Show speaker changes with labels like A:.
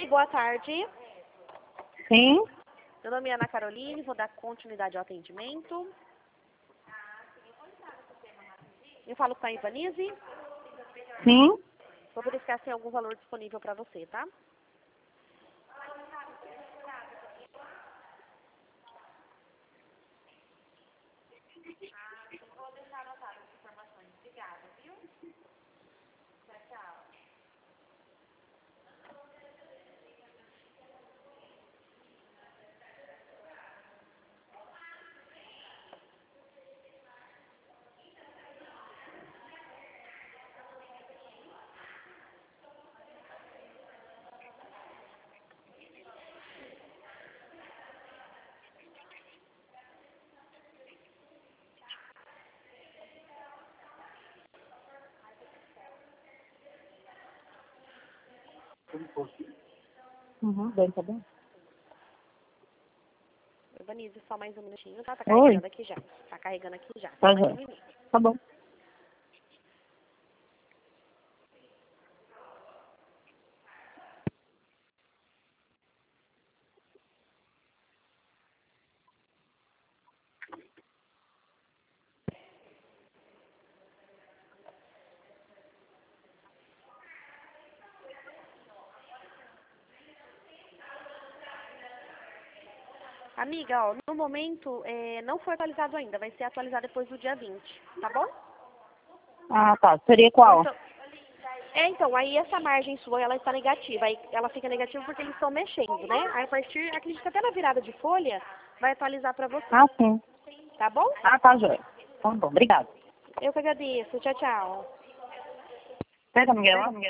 A: boa tarde.
B: Sim,
A: Meu nome é Ana Caroline, vou dar continuidade ao atendimento. Eu falo com a Ivanise.
B: sim.
A: Vou verificar se tem algum valor disponível para você, tá?
B: Bem, tá bem.
A: Ivanise, só mais um minutinho, tá? Tá
B: Oi.
A: carregando aqui já. Tá carregando aqui já.
B: Tá,
A: Só mais
B: já.
A: um minuto.
B: Tá bom.
A: Amiga, ó, no momento não foi atualizado ainda, vai ser atualizado depois do dia 20, tá bom?
B: Ah, tá. Seria qual?
A: Então, aí essa margem sua, ela está negativa, aí ela fica negativa porque eles estão mexendo, né? Aí a partir, acredito que até na virada de folha, vai atualizar para você,
B: Ah, sim.
A: tá bom?
B: Ah, tá, joia. Tá bom, obrigado.
A: Eu que agradeço, tchau, tchau.
B: Pega, Miguel.